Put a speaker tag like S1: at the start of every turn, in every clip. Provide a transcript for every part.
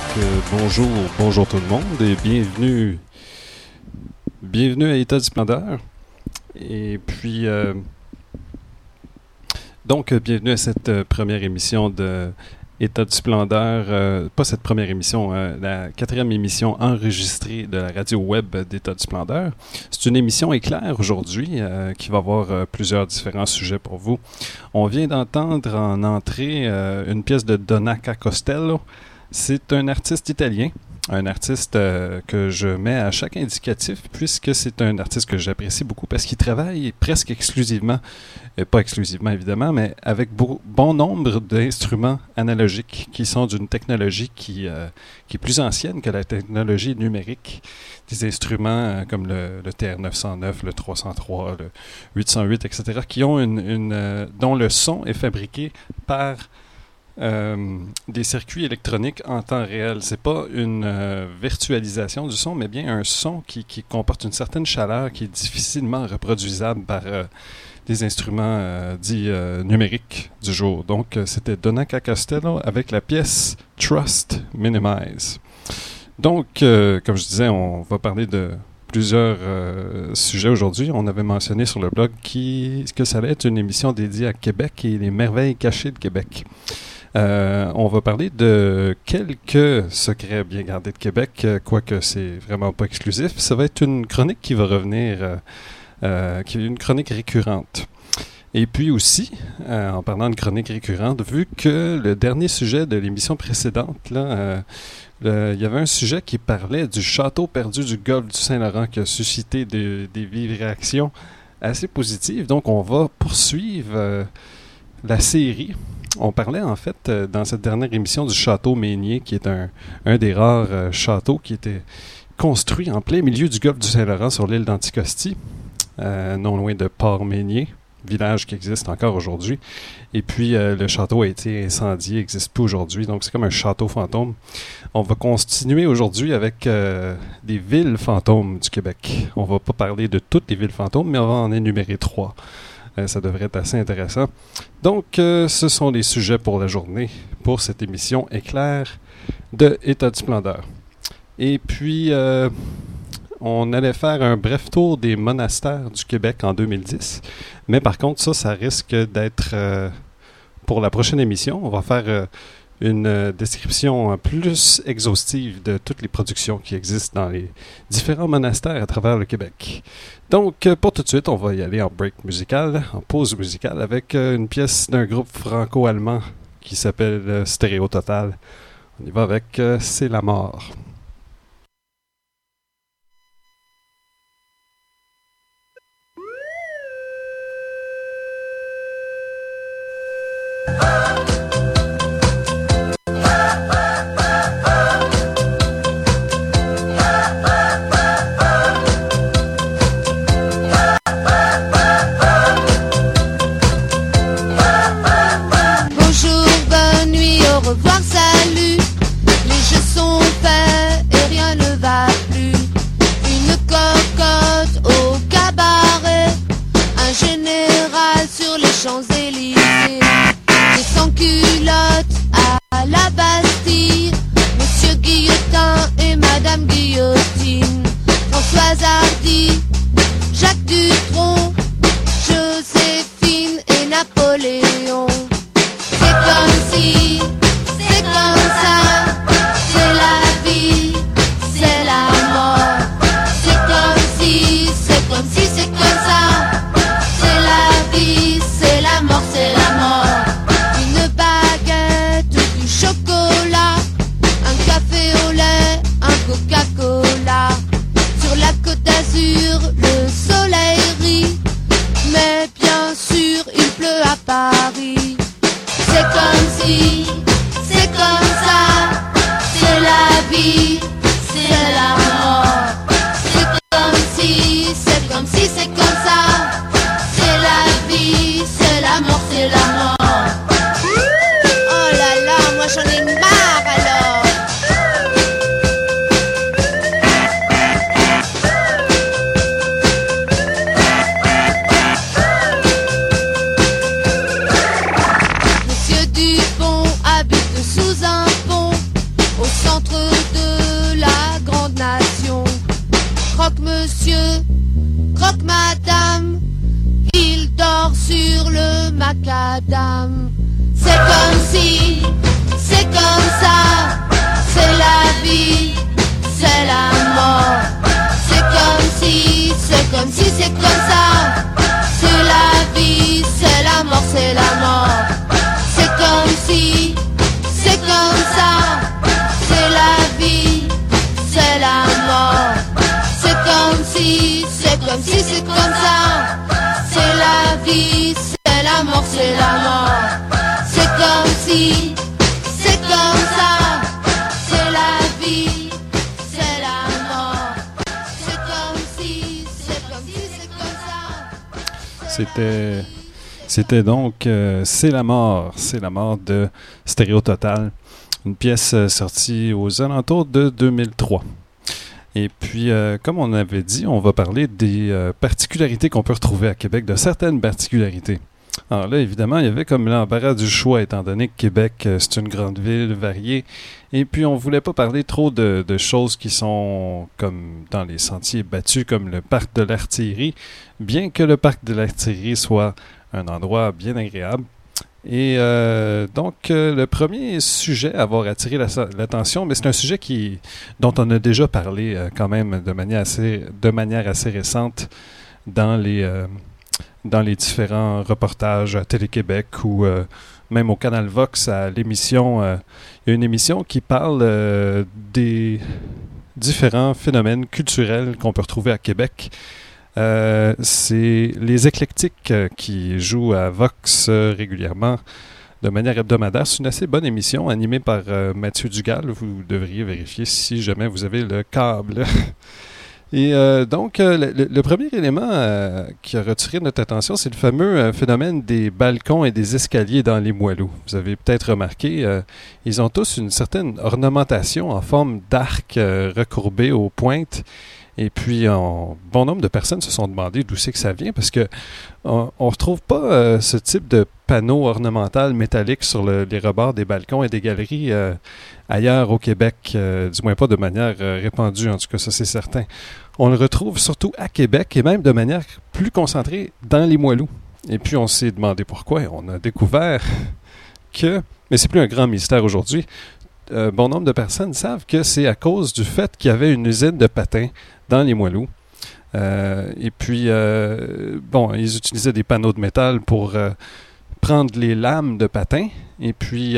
S1: Bonjour tout le monde et bienvenue à État du Splendeur. Et puis, bienvenue à cette première émission de État du Splendeur, pas cette première émission, la 4e émission enregistrée de la radio web d'État du Splendeur. C'est une émission éclair aujourd'hui qui va avoir plusieurs différents sujets pour vous. On vient d'entendre en entrée une pièce de Donnaca Costello. C'est un artiste italien, un artiste que je mets à chaque indicatif puisque c'est un artiste que j'apprécie beaucoup parce qu'il travaille presque exclusivement, pas exclusivement évidemment, mais avec bon nombre d'instruments analogiques qui sont d'une technologie qui est plus ancienne que la technologie numérique. Des instruments comme le TR-909, le 303, le 808, etc., qui ont dont le son est fabriqué par des circuits électroniques en temps réel. C'est pas une virtualisation du son, mais bien un son qui comporte une certaine chaleur qui est difficilement reproduisable par des instruments dits numériques du jour. Donc, c'était Donnaca Costello avec la pièce Trust Minimize. Donc, comme je disais, on va parler de plusieurs sujets aujourd'hui. On avait mentionné sur le blog que ça allait être une émission dédiée à Québec et les merveilles cachées de Québec. On va parler de quelques secrets bien gardés de Québec, quoique c'est vraiment pas exclusif. Ça va être une chronique qui va revenir, qui est une chronique récurrente. Et puis aussi, en parlant de chronique récurrente, vu que le dernier sujet de l'émission précédente, là, il y avait un sujet qui parlait du château perdu du golfe du Saint-Laurent qui a suscité des vives réactions assez positives. Donc, on va poursuivre la série. On parlait en fait dans cette dernière émission du château Meignier, qui est un des rares châteaux qui était construit en plein milieu du golfe du Saint-Laurent sur l'île d'Anticosti, non loin de Port-Meignier, village qui existe encore aujourd'hui. Et puis le château a été incendié, n'existe plus aujourd'hui, donc c'est comme un château fantôme. On va continuer aujourd'hui avec des villes fantômes du Québec. On va pas parler de toutes les villes fantômes, mais on va en énumérer 3. Ça devrait être assez intéressant. Donc, ce sont les sujets pour la journée, pour cette émission éclair de État du Splendeur. Et puis, on allait faire un bref tour des monastères du Québec en 2010. Mais par contre, ça risque d'être pour la prochaine émission. On va faire une description plus exhaustive de toutes les productions qui existent dans les différents monastères à travers le Québec. Donc, pour tout de suite, on va y aller en break musical, en pause musicale, avec une pièce d'un groupe franco-allemand qui s'appelle Stéréo Total. On y va avec C'est la mort.
S2: Champs-Élysées, des sans-culottes à la Bastille, Monsieur Guillotin et Madame Guillotine, Françoise Hardy, Jacques Dutronc, Joséphine et Napoléon. C'est comme si, c'est comme ça, c'est la vie, c'est la mort. C'est comme si, c'est comme si, c'est comme ça, c'est la vie. C'est la mort, c'est la mort. Une baguette, du chocolat. madame. C'est comme si, c'est comme ça, c'est la vie, c'est la mort. C'est comme si, c'est comme si, c'est comme ça, c'est la vie, c'est la mort, c'est la mort. C'est comme si, c'est comme ça, c'est la vie, c'est la mort. C'est comme si, c'est comme si, c'est comme ça, c'est la vie, c'est la mort, c'est la mort. C'est comme si, c'est comme ça, c'est la vie, c'est la mort. C'est comme si, c'est comme si, c'est comme ça.
S1: C'était donc C'est la mort de Stéréo Total, une pièce sortie aux alentours de 2003. Et puis, comme on avait dit, on va parler des particularités qu'on peut retrouver à Québec, de certaines particularités. Alors là, évidemment, il y avait comme l'embarras du choix, étant donné que Québec, c'est une grande ville variée. Et puis, on voulait pas parler trop de choses qui sont comme dans les sentiers battus, comme le parc de l'Artillerie, bien que le parc de l'Artillerie soit un endroit bien agréable. Et donc, le premier sujet à avoir attiré l'attention, mais c'est un sujet dont on a déjà parlé quand même de manière assez récente dans les différents reportages à Télé-Québec ou même au Canal Vox, à l'émission. Il y a une émission qui parle des différents phénomènes culturels qu'on peut retrouver à Québec. C'est les Éclectiques qui jouent à Vox régulièrement de manière hebdomadaire. C'est une assez bonne émission animée par Mathieu Dugal. Vous devriez vérifier si jamais vous avez le câble. Et donc, le premier élément qui a retiré notre attention, c'est le fameux phénomène des balcons et des escaliers dans les moelleux. Vous avez peut-être remarqué, ils ont tous une certaine ornementation en forme d'arc recourbé aux pointes. Et puis, bon nombre de personnes se sont demandé d'où c'est que ça vient, parce que on retrouve pas ce type de panneau ornemental métallique sur les rebords des balcons et des galeries ailleurs au Québec, du moins pas de manière répandue, en tout cas, ça c'est certain. On le retrouve surtout à Québec et même de manière plus concentrée dans les moelleux. Et puis, on s'est demandé pourquoi. On a découvert mais c'est plus un grand mystère aujourd'hui, bon nombre de personnes savent que c'est à cause du fait qu'il y avait une usine de patins dans les moelleux. Et puis, ils utilisaient des panneaux de métal pour prendre les lames de patins. Et puis,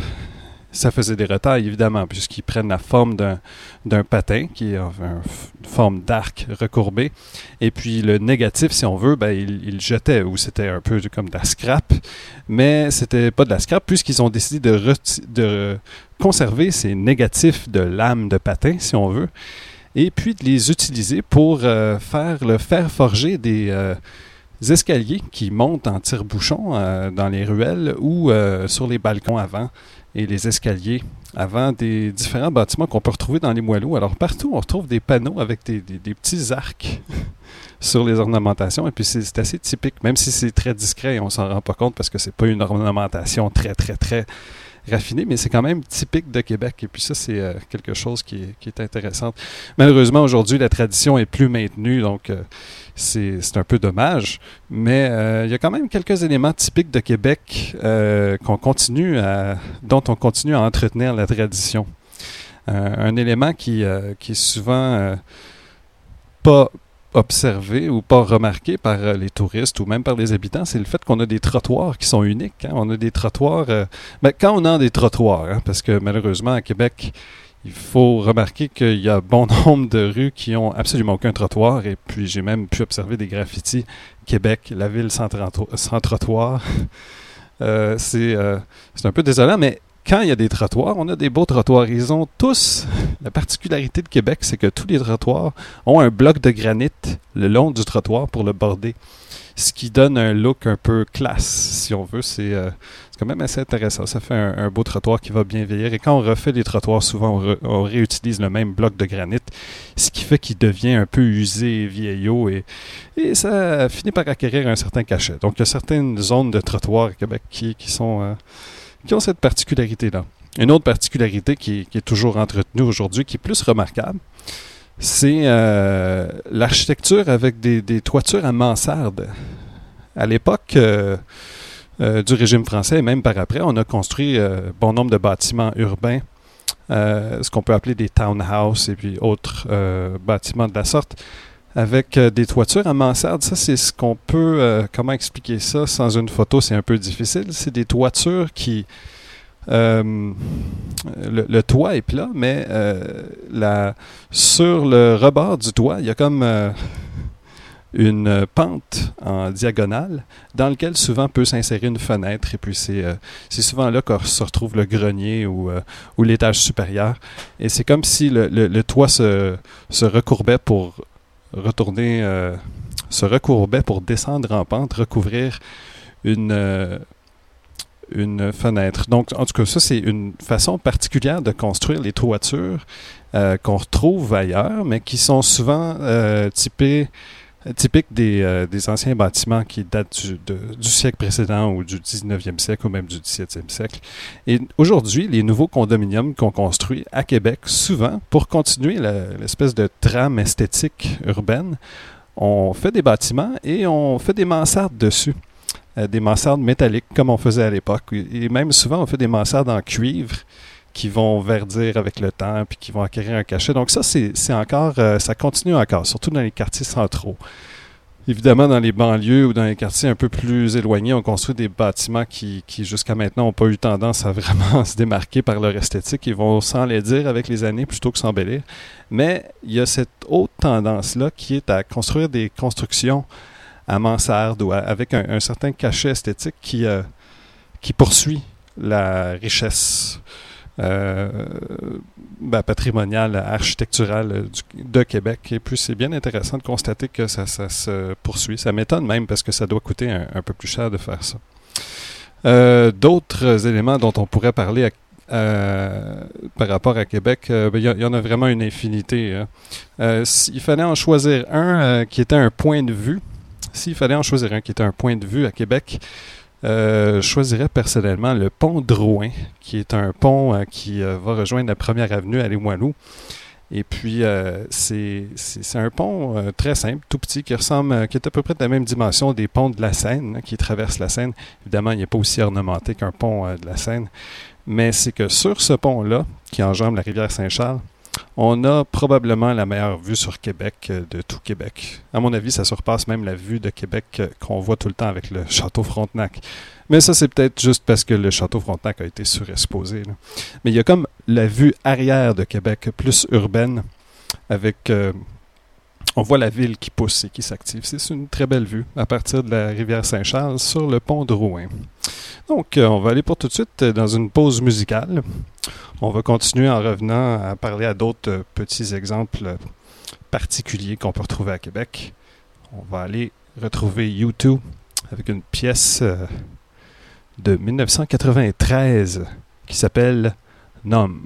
S1: ça faisait des retailles, évidemment, puisqu'ils prennent la forme d'un patin, qui est une forme d'arc recourbé. Et puis, le négatif, si on veut, ils le jetaient, ou c'était un peu comme de la scrap. Mais c'était pas de la scrap, puisqu'ils ont décidé de conserver ces négatifs de lames de patin, si on veut, et puis de les utiliser pour faire forger des escaliers qui montent en tire-bouchon dans les ruelles ou sur les balcons avant, et les escaliers avant des différents bâtiments qu'on peut retrouver dans les moelleux. Alors partout, on retrouve des panneaux avec des petits arcs sur les ornementations, et puis c'est assez typique, même si c'est très discret et on s'en rend pas compte parce que c'est pas une ornementation très, très, très raffinée, mais c'est quand même typique de Québec, et puis ça, c'est quelque chose qui est intéressant. Malheureusement, aujourd'hui, la tradition est plus maintenue, donc c'est un peu dommage, mais il y a quand même quelques éléments typiques de Québec dont on continue à entretenir la tradition. Un élément qui est souvent pas observé ou pas remarqué par les touristes ou même par les habitants, c'est le fait qu'on a des trottoirs qui sont uniques. On a des trottoirs... quand on a des trottoirs, parce que malheureusement, à Québec, il faut remarquer qu'il y a bon nombre de rues qui ont absolument aucun trottoir, et puis j'ai même pu observer des graffitis. Québec, la ville sans trottoir. C'est un peu désolant, mais quand il y a des trottoirs, on a des beaux trottoirs. Ils ont tous... La particularité de Québec, c'est que tous les trottoirs ont un bloc de granit le long du trottoir pour le border. Ce qui donne un look un peu classe, si on veut. C'est quand même assez intéressant. Ça fait un beau trottoir qui va bien vieillir. Et quand on refait les trottoirs, souvent, on réutilise le même bloc de granit, ce qui fait qu'il devient un peu usé et vieillot. Et ça finit par acquérir un certain cachet. Donc, il y a certaines zones de trottoirs à Québec qui ont cette particularité-là. Une autre particularité qui est toujours entretenue aujourd'hui, qui est plus remarquable, c'est l'architecture avec des toitures à mansarde. À l'époque, du régime français, et même par après, on a construit bon nombre de bâtiments urbains, ce qu'on peut appeler des townhouses et puis autres bâtiments de la sorte, avec des toitures à mansarde. Ça, c'est ce qu'on peut... comment expliquer ça sans une photo, c'est un peu difficile. C'est des toitures qui... le toit est plat, mais sur le rebord du toit, il y a comme une pente en diagonale dans laquelle souvent peut s'insérer une fenêtre. Et puis c'est souvent là qu'on se retrouve le grenier ou l'étage supérieur. Et c'est comme si le toit se recourbait pour retourner, se recourbait pour descendre en pente, recouvrir une fenêtre. Donc, en tout cas, ça, c'est une façon particulière de construire les toitures qu'on retrouve ailleurs, mais qui sont souvent typiques des anciens bâtiments qui datent du siècle précédent ou du 19e siècle ou même du 17e siècle. Et aujourd'hui, les nouveaux condominiums qu'on construit à Québec, souvent, pour continuer l'espèce de trame esthétique urbaine, on fait des bâtiments et on fait des mansardes dessus. Des mansardes métalliques comme on faisait à l'époque. Et même souvent, on fait des mansardes en cuivre qui vont verdir avec le temps puis qui vont acquérir un cachet. Donc ça, c'est encore, ça continue encore, surtout dans les quartiers centraux. Évidemment, dans les banlieues ou dans les quartiers un peu plus éloignés, on construit des bâtiments qui jusqu'à maintenant n'ont pas eu tendance à vraiment se démarquer par leur esthétique. Ils vont s'enlaidir avec les années plutôt que s'embellir. Mais il y a cette autre tendance-là qui est à construire des constructions à mansarde ou avec un certain cachet esthétique qui poursuit la richesse patrimoniale, architecturale de Québec. Et puis, c'est bien intéressant de constater que ça se poursuit. Ça m'étonne même parce que ça doit coûter un peu plus cher de faire ça. D'autres éléments dont on pourrait parler par rapport à Québec, il y en a vraiment une infinité. S'il fallait en choisir un qui était un point de vue, à Québec, je choisirais personnellement le pont Drouin, qui est un pont qui va rejoindre la Première Avenue à Limoilou. Et puis, c'est un pont très simple, tout petit, qui est à peu près de la même dimension des ponts de la Seine, qui traversent la Seine. Évidemment, il n'est pas aussi ornementé qu'un pont de la Seine. Mais c'est que sur ce pont-là, qui enjambe la rivière Saint-Charles, on a probablement la meilleure vue sur Québec de tout Québec. À mon avis, ça surpasse même la vue de Québec qu'on voit tout le temps avec le château Frontenac. Mais ça, c'est peut-être juste parce que le château Frontenac a été surexposé, là. Mais il y a comme la vue arrière de Québec, plus urbaine, avec... on voit la ville qui pousse et qui s'active. C'est une très belle vue à partir de la rivière Saint-Charles sur le pont de Drouin. Donc, on va aller pour tout de suite dans une pause musicale. On va continuer en revenant à parler à d'autres petits exemples particuliers qu'on peut retrouver à Québec. On va aller retrouver U2 avec une pièce de 1993 qui s'appelle Numb.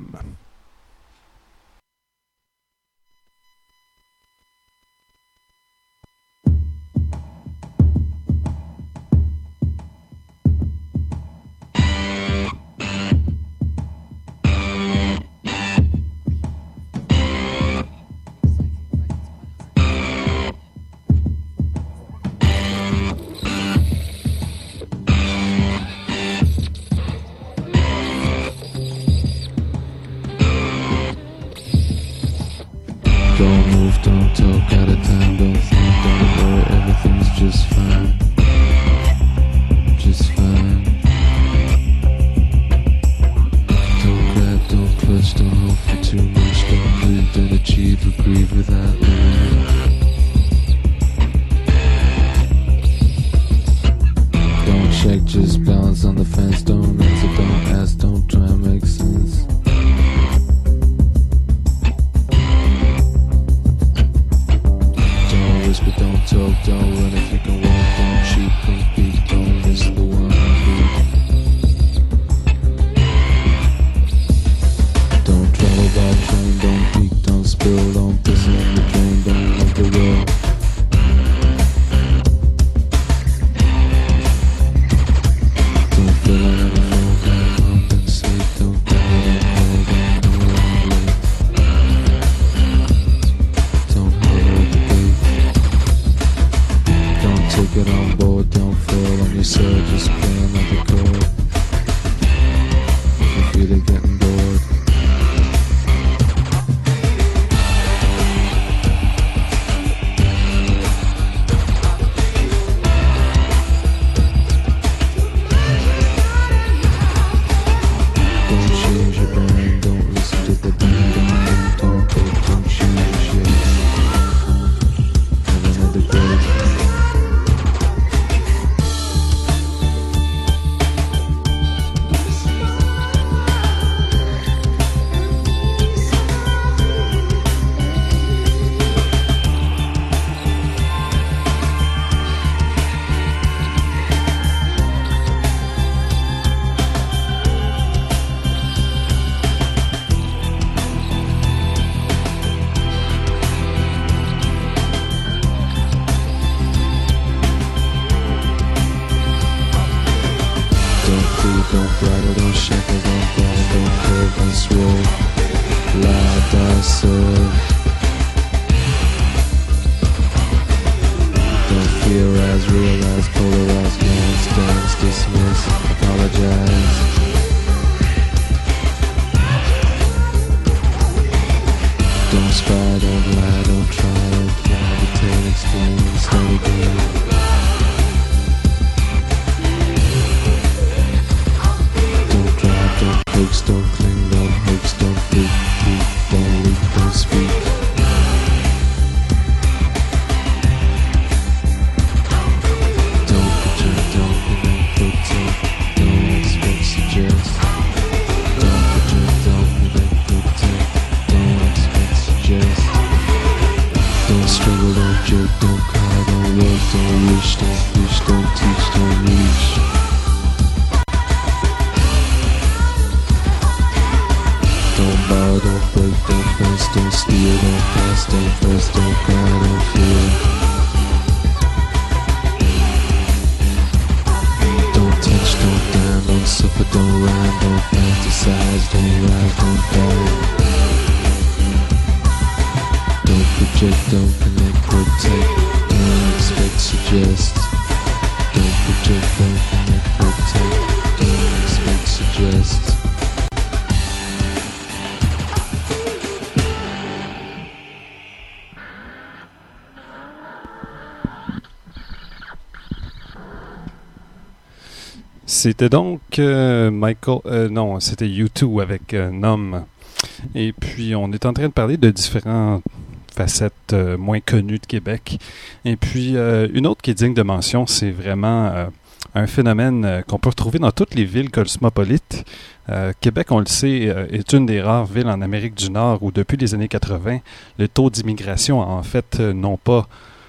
S3: don't bridle, don't shackle, don't guide, don't curve, don't swerve. Lie, die, serve. Don't theorize, realize, polarize, glance, dance, dismiss, apologize. Don't spy, don't lie, don't try, don't fly, detain, explain, start again. Don't drive, don't coax, don't cling, don't hoax, don't freak, don't leak, don't speak. Don't project, don't protect, don't expect, suggest. Don't project, don't protect, don't expect, suggest. Don't struggle, don't jerk, don't cry, don't work, don't wish, don't fish, don't teach, don't reach. Don't borrow, don't break, don't bust, don't steal, don't pass, don't press, don't cry, don't fear. Don't touch, don't dine, don't suffer, don't rhyme, don't fantasize, don't lie, don't die. Don't project, don't connect, protect, don't expect, suggest. Don't project, don't connect, protect, don't expect, suggest.
S1: C'était donc c'était U2 avec Numb. Et puis, on est en train de parler de différentes facettes moins connues de Québec. Et puis, une autre qui est digne de mention, c'est vraiment un phénomène qu'on peut retrouver dans toutes les villes cosmopolites. Québec, on le sait, est une des rares villes en Amérique du Nord où, depuis les années 80, le taux d'immigration a en fait non pas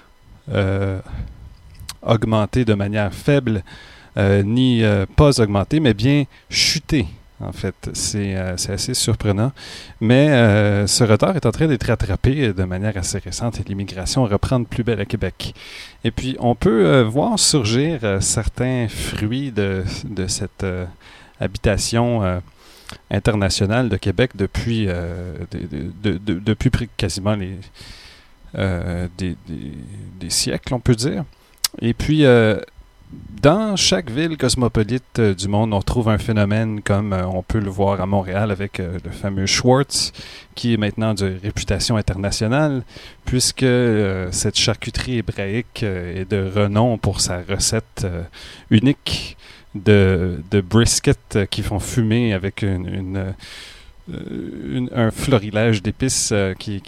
S1: augmenté de manière faible, ni pas augmenté, mais bien chuté. En fait, c'est assez surprenant. Mais ce retard est en train d'être rattrapé de manière assez récente et l'immigration reprend de plus belle à Québec. Et puis, on peut voir surgir certains fruits de cette habitation internationale de Québec depuis quasiment des siècles, on peut dire. Et puis, dans chaque ville cosmopolite du monde, on trouve un phénomène comme on peut le voir à Montréal avec le fameux Schwartz, qui est maintenant de réputation internationale, puisque cette charcuterie hébraïque est de renom pour sa recette unique de brisket qui font fumer avec un florilège d'épices qui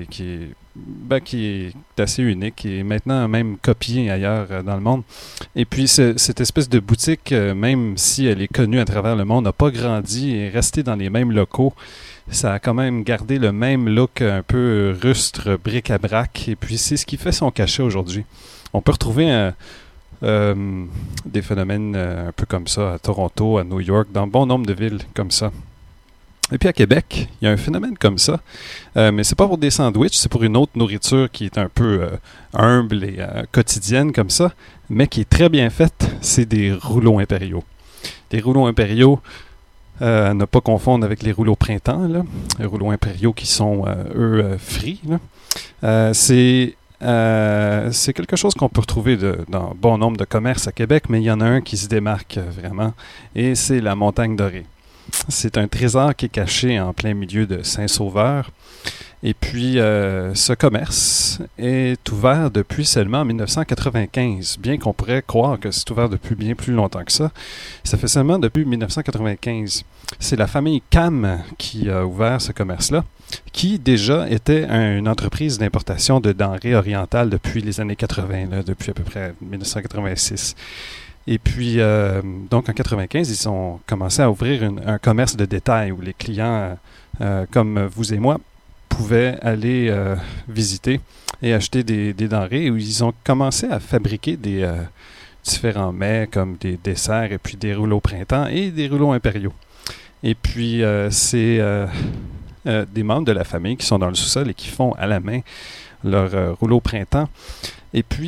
S1: est assez unique et maintenant même copié ailleurs dans le monde. Et puis cette espèce de boutique, même si elle est connue à travers le monde, n'a pas grandi et est restée dans les mêmes locaux. Ça a quand même gardé le même look un peu rustre, bric-à-brac, et puis c'est ce qui fait son cachet aujourd'hui. On peut retrouver des phénomènes un peu comme ça à Toronto, à New York, dans bon nombre de villes comme ça. Et puis à Québec, il y a un phénomène comme ça, mais c'est pas pour des sandwichs, c'est pour une autre nourriture qui est un peu humble et quotidienne comme ça, mais qui est très bien faite, c'est des rouleaux impériaux. Des rouleaux impériaux, à ne pas confondre avec les rouleaux printemps, là. Les rouleaux impériaux qui sont, frits, là. C'est quelque chose qu'on peut retrouver dans bon nombre de commerces à Québec, mais il y en a un qui se démarque vraiment, et c'est la Montagne Dorée. C'est un trésor qui est caché en plein milieu de Saint-Sauveur. Et puis, ce commerce est ouvert depuis seulement 1995, bien qu'on pourrait croire que c'est ouvert depuis bien plus longtemps que ça. Ça fait seulement depuis 1995. C'est la famille Cam qui a ouvert ce commerce-là, qui déjà était une entreprise d'importation de denrées orientales depuis les années 80, là, depuis à peu près 1986. Et puis, donc en 1995, ils ont commencé à ouvrir un commerce de détail où les clients, comme vous et moi, pouvaient aller visiter et acheter des denrées, où ils ont commencé à fabriquer des différents mets comme des desserts et puis des rouleaux printemps et des rouleaux impériaux. Et puis, c'est des membres de la famille qui sont dans le sous-sol et qui font à la main leur rouleau printemps. Et puis,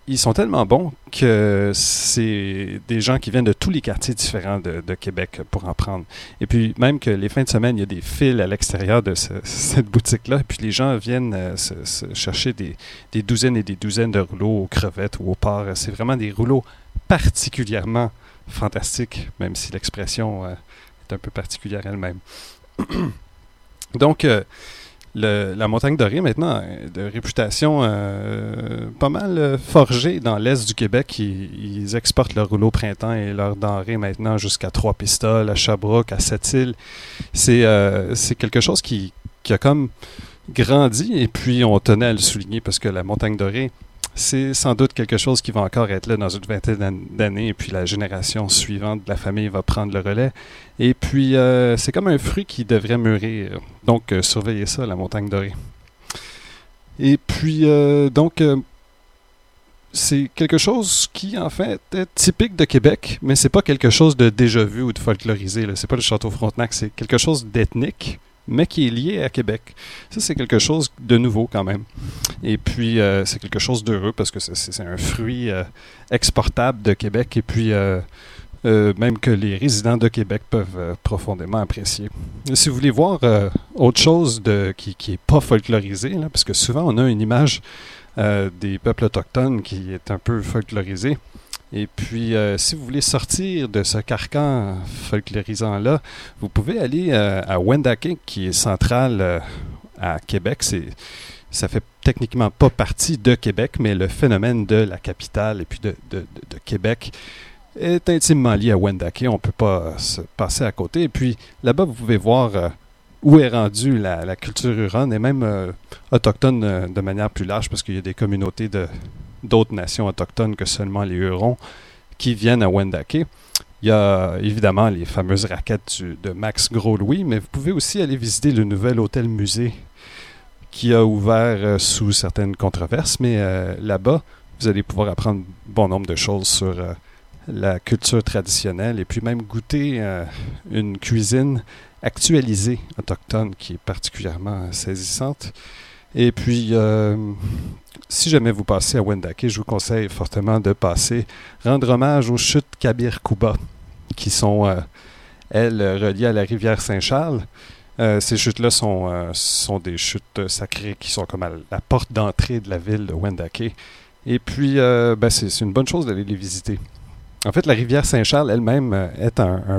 S1: ils sont tellement bons que c'est des gens qui viennent de tous les quartiers différents de Québec pour en prendre. Et puis, même que les fins de semaine, il y a des files à l'extérieur de cette boutique-là. Et puis, les gens viennent se chercher des douzaines et des douzaines de rouleaux aux crevettes ou au porc. C'est vraiment des rouleaux particulièrement fantastiques, même si l'expression est un peu particulière elle-même. Donc, la Montagne Dorée, maintenant, de réputation pas mal forgée dans l'est du Québec. Ils exportent leur rouleau printemps et leur denrée maintenant jusqu'à Trois-Pistoles, à Sherbrooke, à Sept-Îles. C'est quelque chose qui a comme grandi et puis on tenait à le souligner parce que la Montagne Dorée, c'est sans doute quelque chose qui va encore être là dans une vingtaine d'années et puis la génération suivante de la famille va prendre le relais. Et puis, c'est comme un fruit qui devrait mûrir. Donc, surveillez ça, la Montagne Dorée. Et puis, c'est quelque chose qui, en fait, est typique de Québec, mais c'est pas quelque chose de déjà vu ou de folklorisé. C'est pas le Château Frontenac, c'est quelque chose d'ethnique, mais qui est lié à Québec. Ça, c'est quelque chose de nouveau quand même. Et puis, c'est quelque chose d'heureux parce que c'est un fruit exportable de Québec et puis même que les résidents de Québec peuvent profondément apprécier. Et si vous voulez voir autre chose qui n'est pas folklorisé, là, parce que souvent on a une image des peuples autochtones qui est un peu folklorisée. Et puis, si vous voulez sortir de ce carcan folklorisant-là, vous pouvez aller à Wendake, qui est central à Québec. Ça fait techniquement pas partie de Québec, mais le phénomène de la capitale et puis de Québec est intimement lié à Wendake. On ne peut pas se passer à côté. Et puis, là-bas, vous pouvez voir où est rendue la culture huronne et même autochtone de manière plus large, parce qu'il y a des communautés d'autres nations autochtones que seulement les Hurons qui viennent à Wendake. Il y a évidemment les fameuses raquettes de Max Gros-Louis, mais vous pouvez aussi aller visiter le nouvel hôtel-musée qui a ouvert sous certaines controverses, mais là-bas, vous allez pouvoir apprendre bon nombre de choses sur la culture traditionnelle et puis même goûter une cuisine actualisée autochtone qui est particulièrement saisissante. Et puis, si jamais vous passez à Wendake, je vous conseille fortement de rendre hommage aux chutes Kabir Kuba, qui sont, elles, reliées à la rivière Saint-Charles. Ces chutes-là sont des chutes sacrées qui sont comme à la porte d'entrée de la ville de Wendake. Et puis, c'est une bonne chose d'aller les visiter. En fait, la rivière Saint-Charles elle-même est un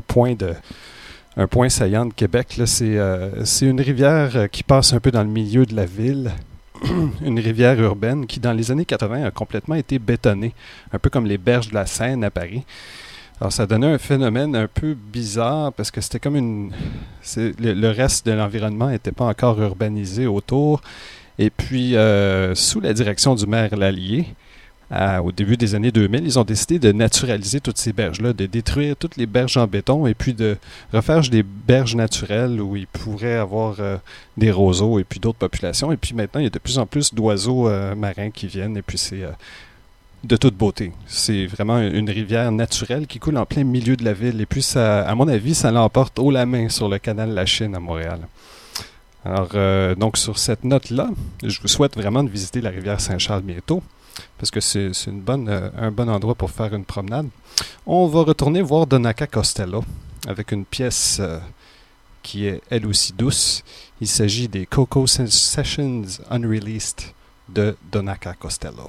S1: point saillant de Québec. Là, c'est une rivière qui passe un peu dans le milieu de la ville, une rivière urbaine qui, dans les années 80, a complètement été bétonnée, un peu comme les berges de la Seine à Paris. Alors, ça donnait un phénomène un peu bizarre parce que c'était comme le reste de l'environnement n'était pas encore urbanisé autour. Et puis, sous la direction du maire Lallier, au début des années 2000, ils ont décidé de naturaliser toutes ces berges-là, de détruire toutes les berges en béton et puis de refaire des berges naturelles où il pourrait avoir des roseaux et puis d'autres populations. Et puis maintenant, il y a de plus en plus d'oiseaux marins qui viennent et puis c'est de toute beauté. C'est vraiment une rivière naturelle qui coule en plein milieu de la ville. Et puis, ça, à mon avis, ça l'emporte haut la main sur le canal La Chine à Montréal. Alors, donc, sur cette note-là, je vous souhaite vraiment de visiter la rivière Saint-Charles bientôt, parce que c'est un bon endroit pour faire une promenade. On va retourner voir Donaka Costello avec une pièce qui est elle aussi douce. Il s'agit des Coco Sessions Unreleased de Donaka Costello.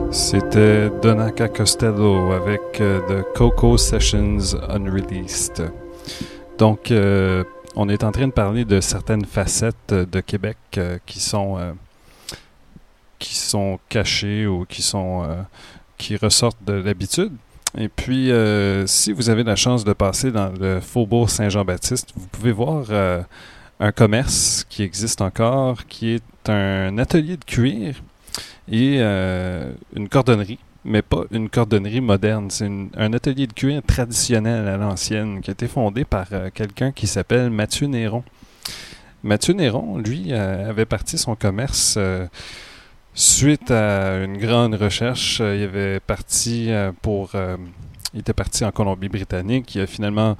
S1: C'était Donaka Costello avec The Coco Sessions Unreleased. Donc, on est en train de parler de certaines facettes de Québec qui sont cachées ou qui ressortent de l'habitude. Et puis, si vous avez la chance de passer dans le Faubourg Saint-Jean-Baptiste, vous pouvez voir un commerce qui existe encore, qui est un atelier de cuir et une cordonnerie, mais pas une cordonnerie moderne. C'est un atelier de cuir traditionnel à l'ancienne qui a été fondé par quelqu'un qui s'appelle Mathieu Néron. Mathieu Néron, lui, avait parti son commerce suite à une grande recherche. Il avait parti il était parti en Colombie-Britannique. Il a finalement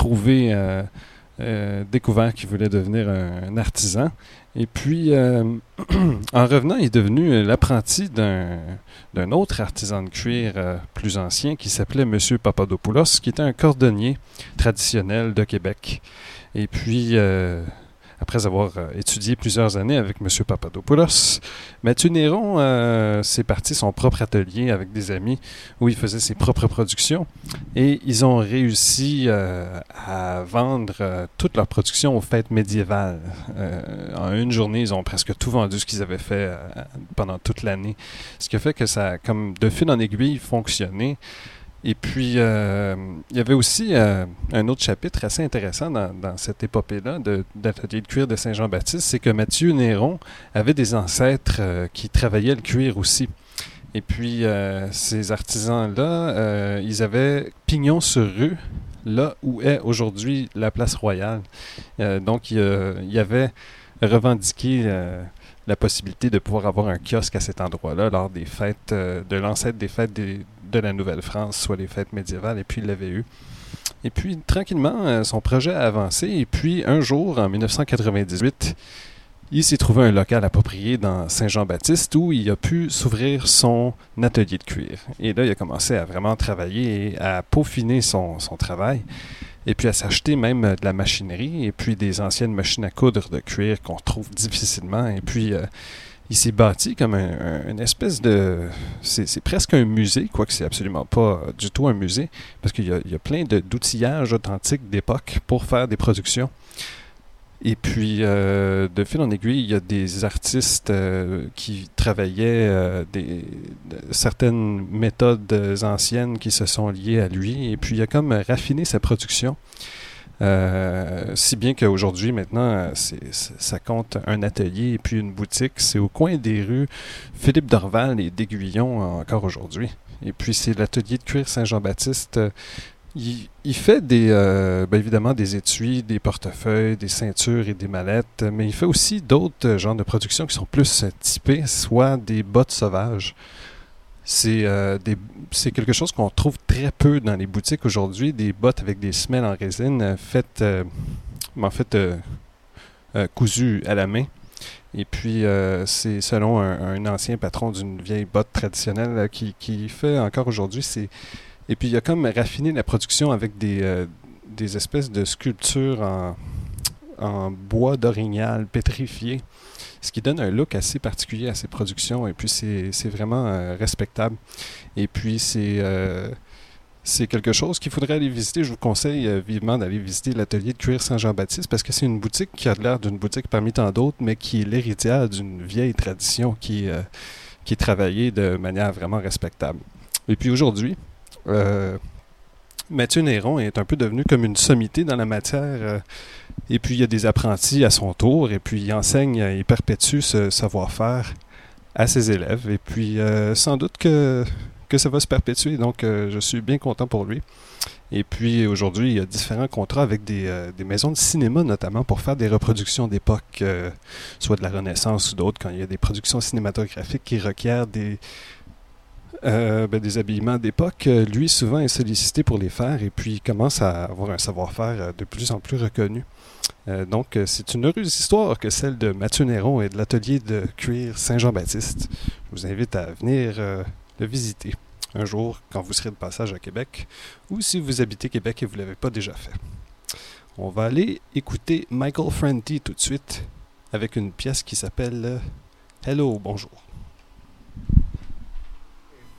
S1: découvert qu'il voulait devenir un artisan. Et puis, en revenant, il est devenu l'apprenti d'un autre artisan de cuir plus ancien qui s'appelait M. Papadopoulos, qui était un cordonnier traditionnel de Québec. Et puis, après avoir étudié plusieurs années avec M. Papadopoulos, Mathieu Néron s'est parti son propre atelier avec des amis où il faisait ses propres productions. Et ils ont réussi à vendre toute leur production aux fêtes médiévales. En une journée, ils ont presque tout vendu ce qu'ils avaient fait pendant toute l'année. Ce qui a fait que ça a, comme de fil en aiguille, fonctionné. Et puis, il y avait aussi un autre chapitre assez intéressant dans cette épopée-là d'atelier de cuir de Saint-Jean-Baptiste, c'est que Mathieu Néron avait des ancêtres qui travaillaient le cuir aussi. Et puis, ces artisans-là, ils avaient pignon sur rue, là où est aujourd'hui la place Royale. Donc, il y avait revendiqué la possibilité de pouvoir avoir un kiosque à cet endroit-là lors des fêtes, de l'ancêtre des fêtes de la Nouvelle-France, soit les fêtes médiévales, et puis il l'avait eu. Et puis, tranquillement, son projet a avancé, et puis un jour, en 1998, il s'est trouvé un local approprié dans Saint-Jean-Baptiste où il a pu s'ouvrir son atelier de cuir. Et là, il a commencé à vraiment travailler et à peaufiner son travail. Et puis à s'acheter même de la machinerie et puis des anciennes machines à coudre de cuir qu'on trouve difficilement. Et puis il s'est bâti comme une espèce de... C'est presque un musée, quoique c'est absolument pas du tout un musée, parce qu'il y a plein d'outillages authentiques d'époque pour faire des productions. Et puis, de fil en aiguille, il y a des artistes qui travaillaient certaines méthodes anciennes qui se sont liées à lui. Et puis, il a comme raffiné sa production. Si bien qu'aujourd'hui, maintenant, ça compte un atelier et puis une boutique. C'est au coin des rues Philippe Dorval et d'Aiguillon encore aujourd'hui. Et puis, c'est l'atelier de cuir Saint-Jean-Baptiste. Il fait évidemment des étuis, des portefeuilles, des ceintures et des mallettes, mais il fait aussi d'autres genres de productions qui sont plus typées, soit des bottes sauvages. C'est quelque chose qu'on trouve très peu dans les boutiques aujourd'hui, des bottes avec des semelles en résine cousues à la main. Et puis, c'est selon un ancien patron d'une vieille botte traditionnelle qui fait encore aujourd'hui. Et puis, il a comme raffiné la production avec des espèces de sculptures en bois d'orignal pétrifié, ce qui donne un look assez particulier à ses productions. Et puis, c'est vraiment respectable. Et puis, c'est quelque chose qu'il faudrait aller visiter. Je vous conseille vivement d'aller visiter l'atelier de cuir Saint-Jean-Baptiste parce que c'est une boutique qui a l'air d'une boutique parmi tant d'autres, mais qui est l'héritière d'une vieille tradition qui est travaillée de manière vraiment respectable. Et puis, aujourd'hui, Mathieu Néron est un peu devenu comme une sommité dans la matière et puis il y a des apprentis à son tour et puis il enseigne et perpétue ce savoir-faire à ses élèves et puis sans doute que ça va se perpétuer, donc je suis bien content pour lui. Et puis aujourd'hui il y a différents contrats avec des maisons de cinéma notamment pour faire des reproductions d'époque, soit de la Renaissance ou d'autres, quand il y a des productions cinématographiques qui requièrent des habillements d'époque. Lui, souvent, est sollicité pour les faire et puis il commence à avoir un savoir-faire de plus en plus reconnu. Donc, c'est une heureuse histoire que celle de Mathieu Néron et de l'atelier de cuir Saint-Jean-Baptiste. Je vous invite à venir le visiter un jour quand vous serez de passage à Québec ou si vous habitez Québec et vous ne l'avez pas déjà fait. On va aller écouter Michael Franti tout de suite avec une pièce qui s'appelle Hello, bonjour.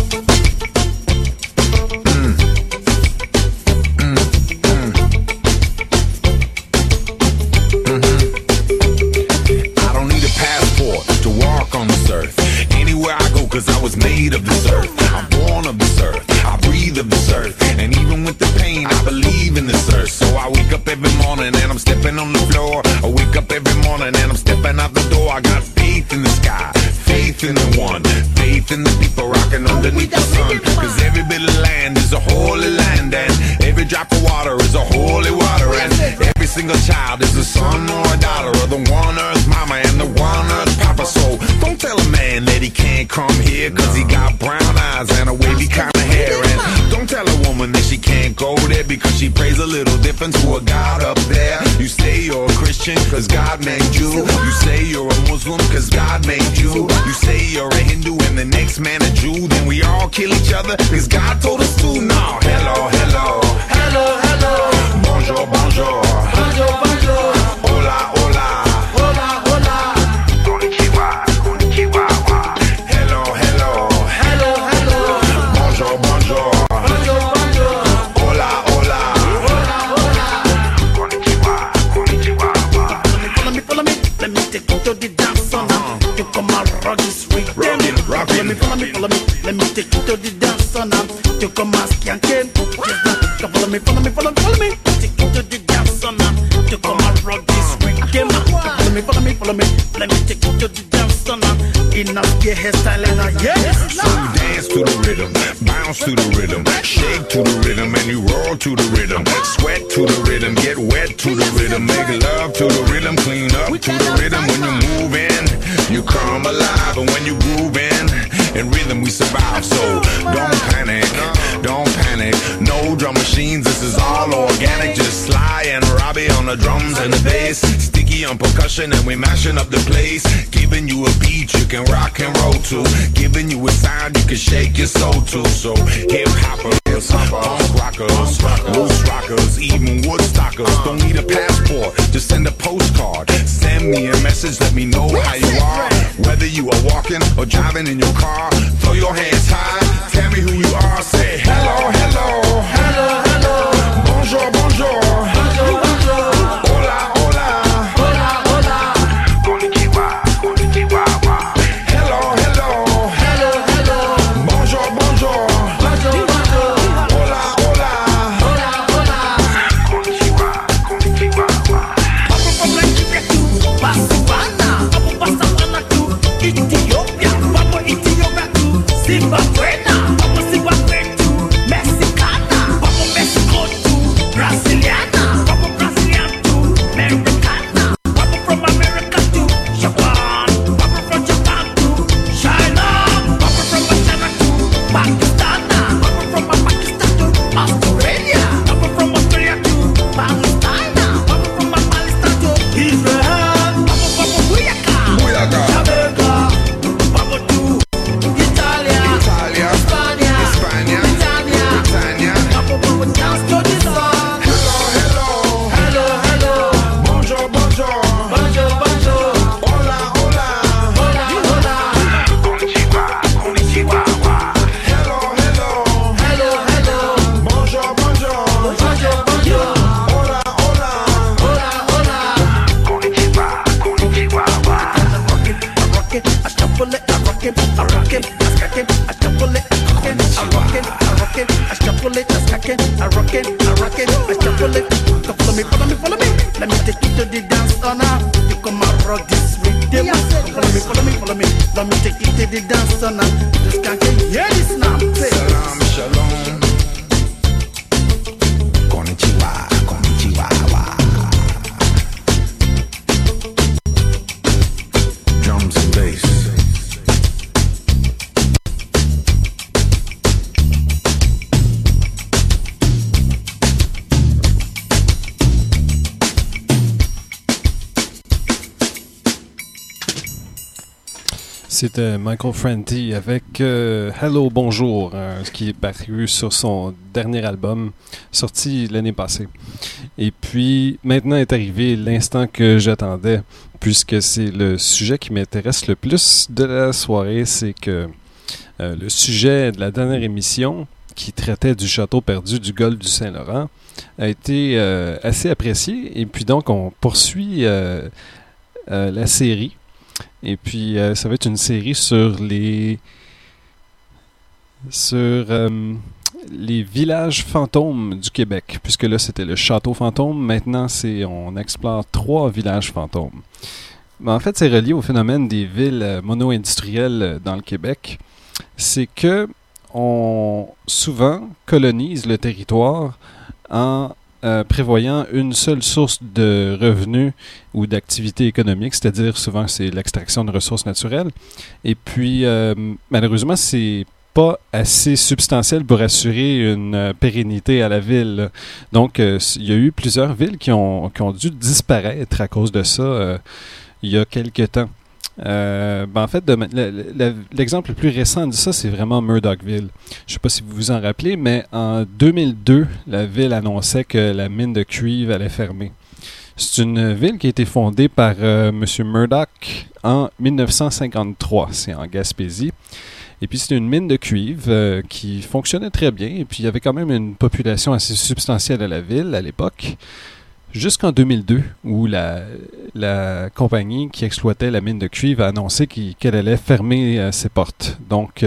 S4: I don't need a passport to walk on this earth. Anywhere I go, cause I was made of this earth. I'm born of this earth, I breathe of this earth. And even with the pain, I believe in this earth. So I wake up every morning and I'm stepping on the floor. I wake up every morning and I'm stepping out the door. I got faith in the sky, faith in the one, faith in the people rocking underneath the sun. Cause every bit of land is a holy land, and every drop of water is a holy water, and every single child is a son or a daughter of the one earth mama and the one earth papa. So don't tell a man that he can't come here, cause he got brown eyes and a wavy kind of hair. And don't tell a woman that she can't go there, because she prays a little different to a God up there. You say you're a Christian cause God made you. You say you're a Muslim cause God made you. You say you're a Hindu and the next man a Jew. Then we all kill each other cause God told us to. No, hello, hello, hello, hello, bonjour, bonjour, bonjour, bonjour, hola, hola, hola, hola, konnichiwa, konnichiwa, hello, hello, hello, hello, bonjour, bonjour, bonjour, bonjour, hola, hola, hola, hola, konnichiwa, konnichiwa. Follow me, let me take you to the dance on. You come and rock this rhythm. Follow me, let me take you to the dance on. You come and skank it. Follow me, take you to the dance on. You come and rock this rhythm. Follow me, let me take you to the dance on. In a gay hairstyle and yes. So you dance to the rhythm, bounce to the rhythm, shake to the rhythm, and you roll to the rhythm. Sweat to the rhythm, get wet to the rhythm, make love to the rhythm, clean up to the rhythm. When you move in, you come alive, and when you groove in rhythm we survive. So don't panic, don't panic. No drum machines, this is all organic. Just Sly and Robbie on the drums and the bass, Sticky on percussion, and we mashing up the place. Giving you a beat you can rock and roll to, giving you a sound you can shake your soul to. So hip hoppers, punk rockers, loose rockers, even woodstockers. Don't need a passport, just send a postcard. Send me a message, let me know how you are. Whether you are walking or driving in your car, throw your hands high, tell me who you are. Say hello, hello, hello, hello, bonjour, bonjour, bonjour, bonjour, hola, hola, hola, hola, konnichiwa, konnichiwa, hello, hello, hello, hello, bonjour, bonjour, bonjour, bonjour, hola, hola, hola, hola, konnichiwa, konnichiwa. Aku from Nigeria to Botswana, aku Botswana to Ethiopia, aku Ethiopia to Zimbabwe, aku Zimbabwe to Mexicana, aku Mexico to Brasiliana, aku Brazilian to Americana, aku from America to Japan, aku from Japan to China, aku from China to Pakistan, aku from Pakistan to Australia, aku from Australia to Palestine, aku from Palestine to Israel, aku from Buyaka, Jamaica, aku to Italia, Spania, Britannia, aku from dance to the song. Hello, hello, hello, bonjour, bonjour, bonjour, bonjour, hola, hola, hola, hola, konnichiwa, konnichiwa, hello, hello, hello, hello, bonjour, bonjour, bonjour, bonjour, hola, hola, hola, hola, konnichiwa, konnichiwa. I shuffle it, I rock it, I rock it, I stack it, I shuffle it, I rock it, I rock it, I rock it, I shuffle it, I stack it, I rock it, I rock it, I shuffle it. So follow me, follow me, follow me. Let me take you to the dance floor now. You come and rock this rhythm. Follow me, follow me, follow me. Let me take you to the dance floor now. Just can't hear this now. Say, salam, shalom. Konnichiwa, konnichiwa. Drums and bass.
S1: C'était Michael Franti avec Hello Bonjour, ce qui est paru sur son dernier album, sorti l'année passée. Et puis, maintenant est arrivé l'instant que j'attendais, puisque c'est le sujet qui m'intéresse le plus de la soirée, c'est que Le sujet de la dernière émission, qui traitait du château perdu du golfe du Saint-Laurent, a été assez apprécié. Et puis donc, on poursuit la série. Et puis, ça va être une série sur les villages fantômes du Québec, puisque là, c'était le château fantôme. Maintenant, on explore 3 villages fantômes. Ben, en fait, c'est relié au phénomène des villes mono-industrielles dans le Québec. C'est que on souvent colonise le territoire en prévoyant une seule source de revenus ou d'activité économique, c'est-à-dire souvent c'est l'extraction de ressources naturelles. Et puis, malheureusement, c'est pas assez substantiel pour assurer une pérennité à la ville. Donc, il y a eu plusieurs villes qui ont dû disparaître à cause de ça il y a quelque temps. En fait, l'exemple le plus récent de ça, c'est vraiment Murdochville. Je ne sais pas si vous vous en rappelez, mais en 2002, la ville annonçait que la mine de cuivre allait fermer. C'est une ville qui a été fondée par M. Murdoch en 1953. C'est en Gaspésie. Et puis, c'était une mine de cuivre qui fonctionnait très bien. Et puis, il y avait quand même une population assez substantielle à la ville à l'époque. Jusqu'en 2002, où la compagnie qui exploitait la mine de cuivre a annoncé qu'elle allait fermer ses portes. Donc,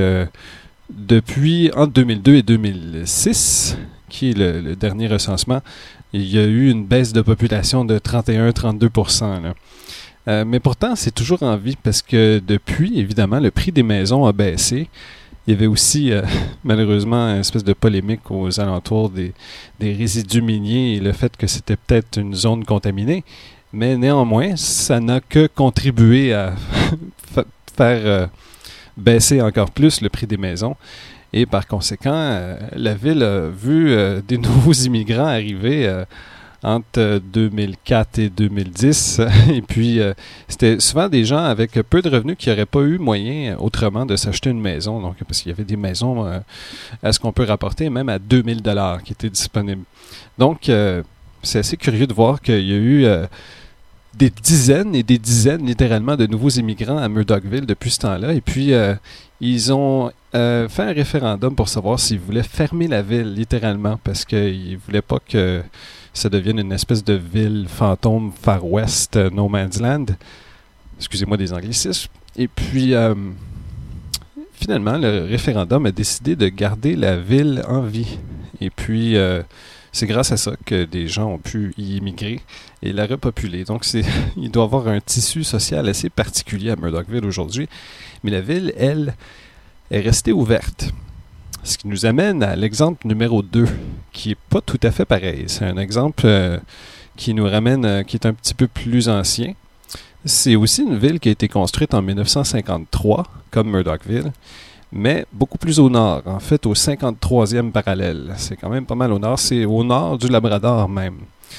S1: depuis entre 2002 et 2006, qui est le dernier recensement, il y a eu une baisse de population de 31-32%. Mais pourtant, c'est toujours en vie parce que depuis, évidemment, le prix des maisons a baissé. Il y avait aussi, malheureusement, une espèce de polémique aux alentours des résidus miniers et le fait que c'était peut-être une zone contaminée. Mais néanmoins, ça n'a que contribué à faire baisser encore plus le prix des maisons. Et par conséquent, la ville a vu des nouveaux immigrants arriver entre 2004 et 2010. Et puis, c'était souvent des gens avec peu de revenus qui n'auraient pas eu moyen autrement de s'acheter une maison. Donc, parce qu'il y avait des maisons à ce qu'on peut rapporter, même à 2000 $ qui étaient disponibles. Donc, c'est assez curieux de voir qu'il y a eu des dizaines et des dizaines, littéralement, de nouveaux immigrants à Murdochville depuis ce temps-là. Et puis, ils ont fait un référendum pour savoir s'ils voulaient fermer la ville, littéralement, parce qu'ils ne voulaient pas que ça devienne une espèce de ville fantôme Far West, No Man's Land. Excusez-moi des anglicismes. Et puis, finalement, le référendum a décidé de garder la ville en vie. Et puis, c'est grâce à ça que des gens ont pu y immigrer et la repopuler. Donc, il doit y avoir un tissu social assez particulier à Murdochville aujourd'hui. Mais la ville, elle, est restée ouverte. Ce qui nous amène à l'exemple numéro 2, qui n'est pas tout à fait pareil. C'est un exemple qui nous ramène, qui est un petit peu plus ancien. C'est aussi une ville qui a été construite en 1953, comme Murdochville, mais beaucoup plus au nord, en fait au 53e parallèle. C'est quand même pas mal au nord, c'est au nord du Labrador même.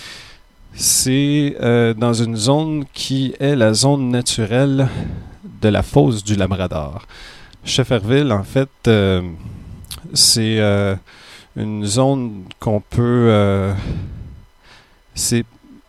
S1: C'est dans une zone qui est la zone naturelle de la fosse du Labrador. Shefferville, en fait, c'est une zone qu'on peut... c'est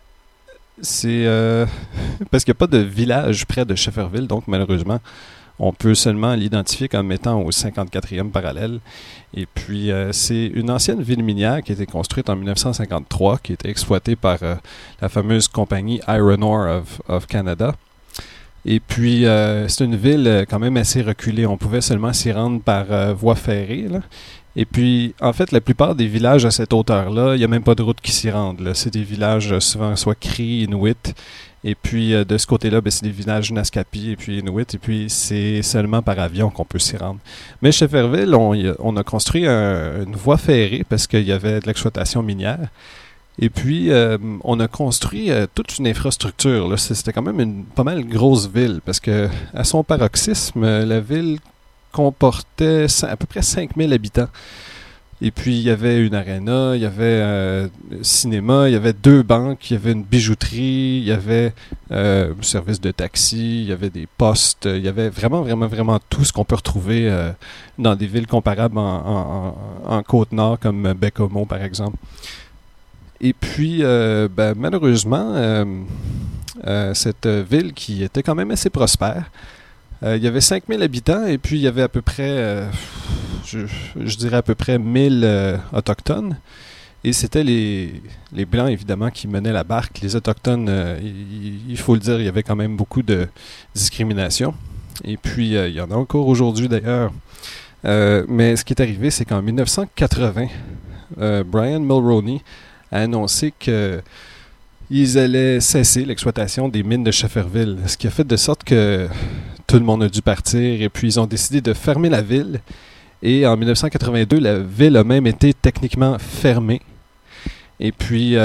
S1: parce qu'il n'y a pas de village près de Shefferville, donc malheureusement, on peut seulement l'identifier comme étant au 54e parallèle. Et puis, c'est une ancienne ville minière qui a été construite en 1953, qui a été exploitée par la fameuse compagnie Iron Ore of Canada. Et puis, c'est une ville quand même assez reculée. On pouvait seulement s'y rendre par voie ferrée, là. Et puis, en fait, la plupart des villages à cette hauteur-là, il n'y a même pas de route qui s'y rendent, là. C'est des villages souvent soit Cris, Inuit. Et puis, de ce côté-là, c'est des villages Naskapi et puis Inuit. Et puis, c'est seulement par avion qu'on peut s'y rendre. Mais Shefferville, on a construit une voie ferrée parce qu'il y avait de l'exploitation minière. Et puis, on a construit toute une infrastructure, là. C'était quand même une pas mal grosse ville parce que à son paroxysme, la ville comportait à peu près 5000 habitants. Et puis, il y avait une aréna, il y avait un cinéma, il y avait 2 banques, il y avait une bijouterie, il y avait un service de taxi, il y avait des postes, il y avait vraiment tout ce qu'on peut retrouver dans des villes comparables en Côte-Nord, comme Baie-Comeau, par exemple. Et puis, malheureusement, cette ville qui était quand même assez prospère Il y avait 5000 habitants et puis il y avait à peu près, je dirais à peu près 1000 autochtones. Et c'était les Blancs, évidemment, qui menaient la barque. Les Autochtones, il faut le dire, il y avait quand même beaucoup de discrimination. Et puis, il y en a encore aujourd'hui, d'ailleurs. Mais ce qui est arrivé, c'est qu'en 1980, Brian Mulroney a annoncé qu'ils allaient cesser l'exploitation des mines de Schefferville. Ce qui a fait de sorte que tout le monde a dû partir. Et puis, ils ont décidé de fermer la ville. Et en 1982, la ville a même été techniquement fermée. Et puis,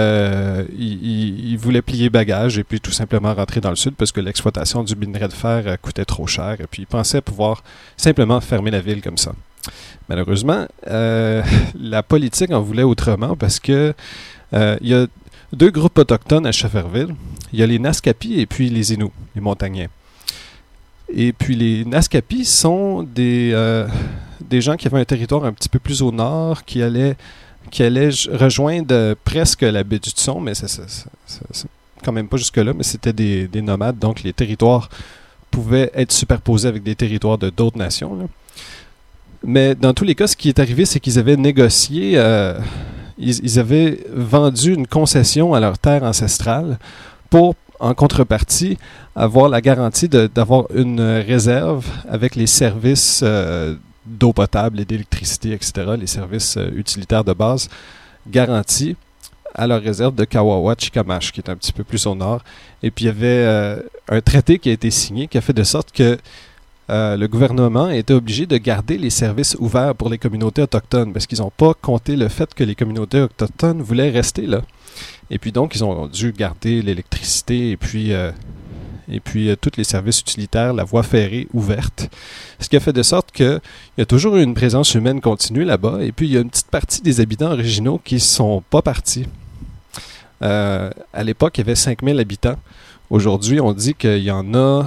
S1: il voulait plier bagage et puis tout simplement rentrer dans le sud parce que l'exploitation du minerai de fer coûtait trop cher. Et puis, il pensait pouvoir simplement fermer la ville comme ça. Malheureusement, la politique en voulait autrement parce que il y a deux groupes autochtones à Schefferville. Il y a les Naskapi et puis les Inuits, les Montagnais. Et puis, les Naskapi sont des gens qui avaient un territoire un petit peu plus au nord, qui allaient rejoindre presque la baie du Tson, mais c'est quand même pas jusque-là, mais c'était des nomades, donc les territoires pouvaient être superposés avec des territoires de d'autres nations, là. Mais dans tous les cas, ce qui est arrivé, c'est qu'ils avaient négocié, ils avaient vendu une concession à leur terre ancestrale pour, en contrepartie, avoir la garantie d'avoir une réserve avec les services d'eau potable et d'électricité, etc., les services utilitaires de base, garantis à leur réserve de Kawawa-Chikamash, qui est un petit peu plus au nord. Et puis, il y avait un traité qui a été signé qui a fait de sorte que le gouvernement était obligé de garder les services ouverts pour les communautés autochtones, parce qu'ils n'ont pas compté le fait que les communautés autochtones voulaient rester là. Et puis donc, ils ont dû garder l'électricité et puis tous les services utilitaires, la voie ferrée ouverte. Ce qui a fait de sorte qu'il y a toujours eu une présence humaine continue là-bas. Et puis, il y a une petite partie des habitants originaux qui ne sont pas partis. À l'époque, il y avait 5000 habitants. Aujourd'hui, on dit qu'il y en a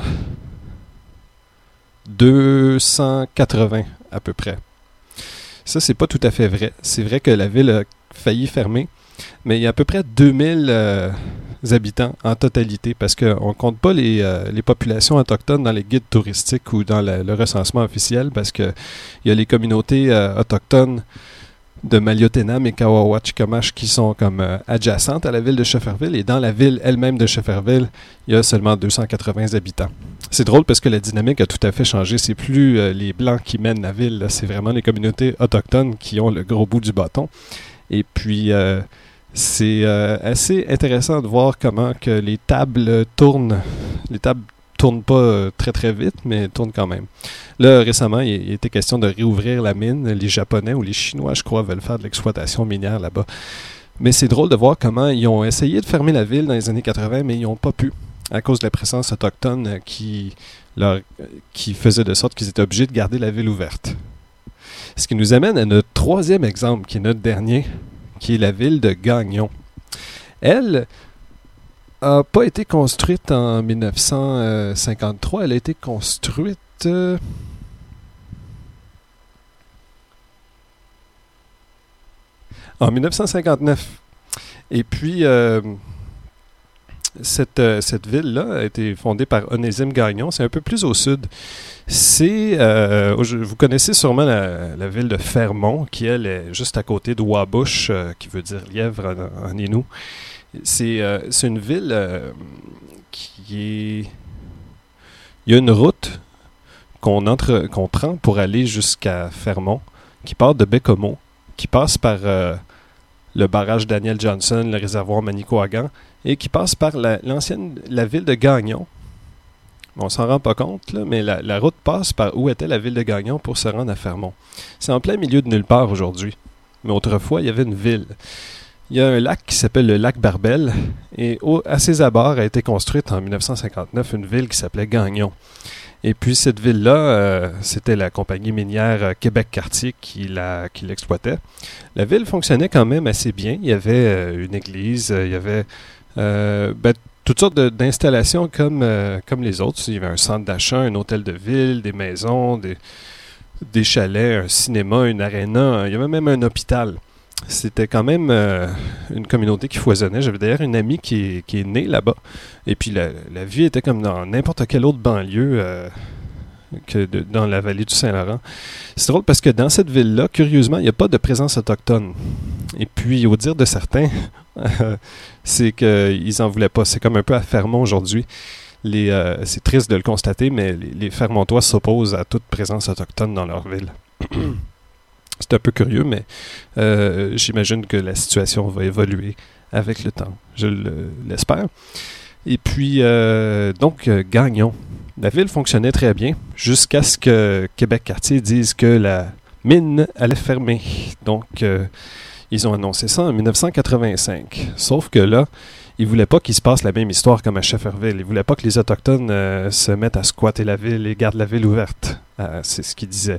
S1: 280 à peu près. Ça, c'est pas tout à fait vrai. C'est vrai que la ville a failli fermer, mais il y a à peu près 2000 habitants en totalité, parce qu'on ne compte pas les populations autochtones dans les guides touristiques ou dans le recensement officiel, parce qu'il y a les communautés autochtones de Maliotenam et Kawawa-Chikamash qui sont comme adjacentes à la ville de Schefferville, et dans la ville elle-même de Schefferville, il y a seulement 280 habitants. C'est drôle parce que la dynamique a tout à fait changé. C'est plus les Blancs qui mènent la ville, là. C'est vraiment les communautés autochtones qui ont le gros bout du bâton. Et puis, c'est assez intéressant de voir comment que les tables tournent. Les tables tournent pas très très vite, mais tournent quand même. Là, récemment, il était question de réouvrir la mine. Les Japonais ou les Chinois, je crois, veulent faire de l'exploitation minière là-bas. Mais c'est drôle de voir comment ils ont essayé de fermer la ville dans les années 80, mais ils n'ont pas pu, à cause de la présence autochtone qui faisait de sorte qu'ils étaient obligés de garder la ville ouverte. Ce qui nous amène à notre troisième exemple, qui est notre dernier, qui est la ville de Gagnon. Elle n'a pas été construite en 1953, elle a été construite en 1959. Et puis, cette ville-là a été fondée par Onésime Gagnon. C'est un peu plus au sud. Vous connaissez sûrement la ville de Fermont, qui, elle, est juste à côté de Wabush, qui veut dire lièvre en Innu. C'est une ville qui est... Il y a une route qu'on prend pour aller jusqu'à Fermont, qui part de Bécomo, qui passe par le barrage Daniel Johnson, le réservoir Manicouagan, et qui passe par la ville de Gagnon. On s'en rend pas compte, là, mais la route passe par où était la ville de Gagnon pour se rendre à Fermont. C'est en plein milieu de nulle part aujourd'hui. Mais autrefois, il y avait une ville. Il y a un lac qui s'appelle le lac Barbel, et à ses abords a été construite en 1959 une ville qui s'appelait Gagnon. Et puis cette ville-là, c'était la compagnie minière Québec-Cartier qui l'exploitait. La ville fonctionnait quand même assez bien. Il y avait une église, il y avait toutes sortes d'installations comme les autres. Il y avait un centre d'achat, un hôtel de ville, des maisons, des chalets, un cinéma, une aréna. Il y avait même un hôpital. C'était quand même une communauté qui foisonnait. J'avais d'ailleurs une amie qui est née là-bas. Et puis la vie était comme dans n'importe quelle autre banlieue dans la vallée du Saint-Laurent. C'est drôle parce que dans cette ville-là, curieusement, il n'y a pas de présence autochtone. Et puis, au dire de certains, c'est qu'ils n'en voulaient pas. C'est comme un peu à Fermont aujourd'hui. C'est triste de le constater, mais les Fermontois s'opposent à toute présence autochtone dans leur ville. C'est un peu curieux, mais j'imagine que la situation va évoluer avec le temps. Je l'espère. Et puis, Gagnon. La ville fonctionnait très bien jusqu'à ce que Québec-Cartier dise que la mine allait fermer. Donc, ils ont annoncé ça en 1985. Sauf que là, ils ne voulaient pas qu'il se passe la même histoire comme à Shefferville. Ils ne voulaient pas que les Autochtones se mettent à squatter la ville et gardent la ville ouverte. C'est ce qu'ils disaient.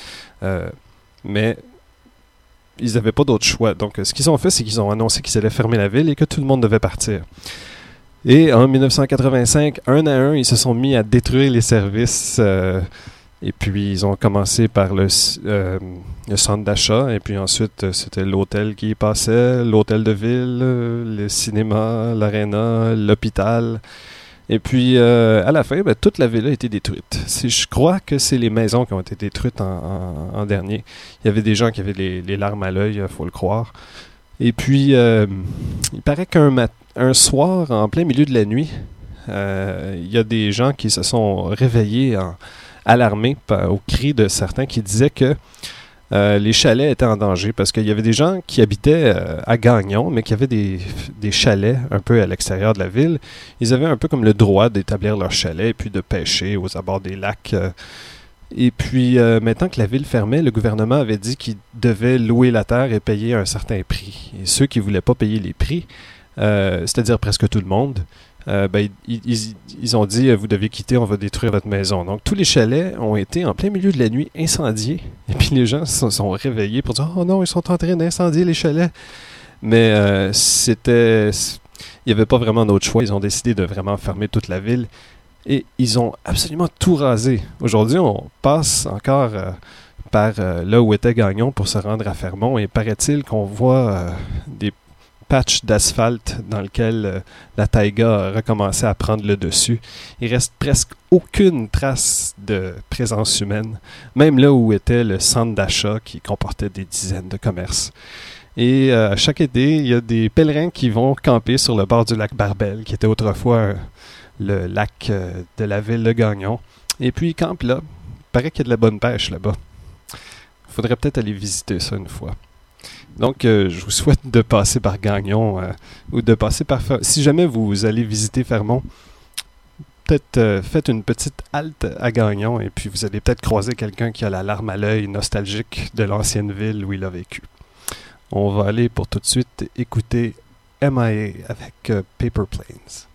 S1: Mais ils n'avaient pas d'autre choix. Donc, ce qu'ils ont fait, c'est qu'ils ont annoncé qu'ils allaient fermer la ville et que tout le monde devait partir. Et en 1985, un à un, ils se sont mis à détruire les services. Et puis, ils ont commencé par le centre d'achat. Et puis ensuite, c'était l'hôtel qui y passait, l'hôtel de ville, le cinéma, l'aréna, l'hôpital. Et puis, à la fin, toute la ville a été détruite. Je crois que c'est les maisons qui ont été détruites en dernier. Il y avait des gens qui avaient les larmes à l'œil, il faut le croire. Et puis, il paraît qu'un soir, en plein milieu de la nuit, il y a des gens qui se sont réveillés alarmés au cri de certains qui disaient que les chalets étaient en danger parce qu'il y avait des gens qui habitaient à Gagnon, mais qui avaient des chalets un peu à l'extérieur de la ville. Ils avaient un peu comme le droit d'établir leurs chalets et puis de pêcher aux abords des lacs. Et puis, maintenant que la ville fermait, le gouvernement avait dit qu'il devait louer la terre et payer un certain prix. Et ceux qui ne voulaient pas payer les prix, c'est-à-dire presque tout le monde, ils ont dit « Vous devez quitter, on va détruire votre maison ». Donc, tous les chalets ont été en plein milieu de la nuit incendiés. Et puis, les gens se sont réveillés pour dire « Oh non, ils sont en train d'incendier les chalets ». Mais il n'y avait pas vraiment d'autre choix. Ils ont décidé de vraiment fermer toute la ville. Et ils ont absolument tout rasé. Aujourd'hui, on passe encore par là où était Gagnon pour se rendre à Fermont. Et paraît-il qu'on voit des patchs d'asphalte dans lequel la taïga a recommencé à prendre le dessus. Il reste presque aucune trace de présence humaine, même là où était le centre d'achat qui comportait des dizaines de commerces. Et chaque été, il y a des pèlerins qui vont camper sur le bord du lac Barbel, qui était autrefois le lac de la ville de Gagnon. Et puis ils campent là. Il paraît qu'il y a de la bonne pêche là-bas. Il faudrait peut-être aller visiter ça une fois. Donc, je vous souhaite de passer par Gagnon ou de passer par... Si jamais vous allez visiter Fermont, peut-être faites une petite halte à Gagnon et puis vous allez peut-être croiser quelqu'un qui a la larme à l'œil nostalgique de l'ancienne ville où il a vécu. On va aller pour tout de suite écouter MIA avec Paper Planes.